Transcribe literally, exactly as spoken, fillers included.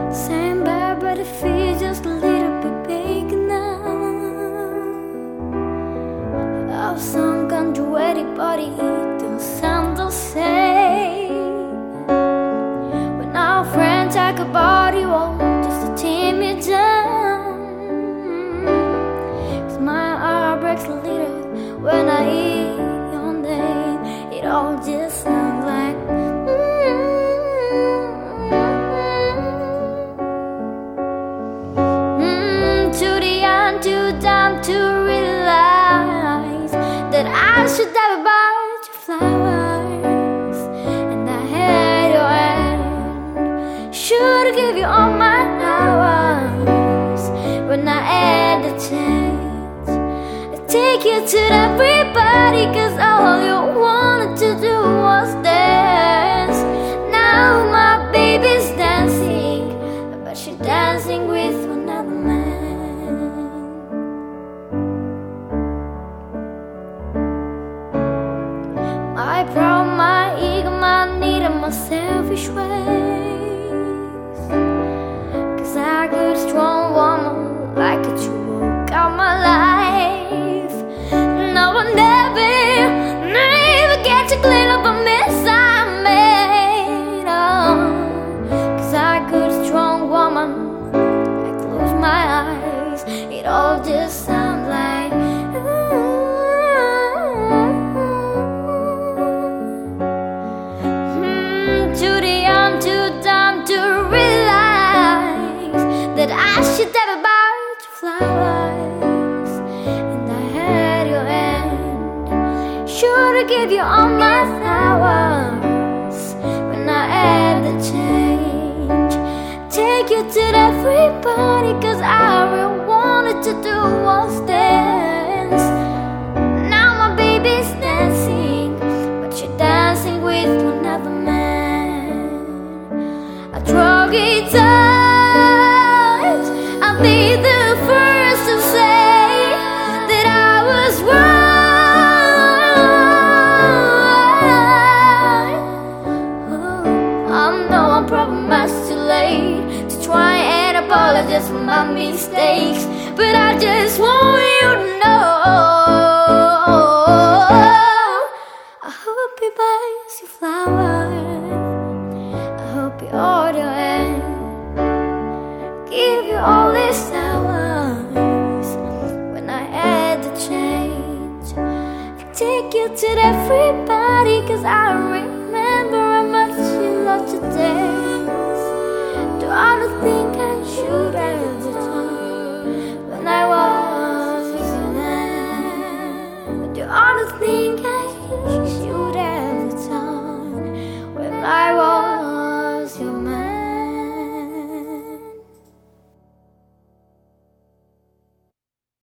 Same bad, but it feels just a little bit big now. Our song conjugated body don't sound the same. When our friends talk about you, all just to tear me down. Cause my heart breaks a little when I hear your name. It all just sounds like too dumb to realize that I should have bought you flowers, and I had your hand. Should give you all my hours when I had the chance. I take you to everybody, cause all you wanted to do was dance. Now my baby's dancing, but she's dancing with another man. My pride, my ego, my need, and my selfish ways. Cause I got a strong woman like a true out my life. No one never, never get to clean up a mess I made. Oh, cause I got a strong woman. I close my eyes, it all just sounds like that I should have bought you flowers, and I had your hand. Should've give you all my flowers when I had the change. Take you to everybody, cause I really wanted to do was dance. Now my baby's dancing, but she's dancing with another man. I drug it up. I'll be the first to say that I was wrong. Oh, I know I'm probably much too late to try and apologize for my mistakes, but I just want you to know I hope he buys you flowers. I hope he order your hand, give you all these hours when I had the change. I take you to everybody, cause I remember how much you loved to dance. Do I not think I should have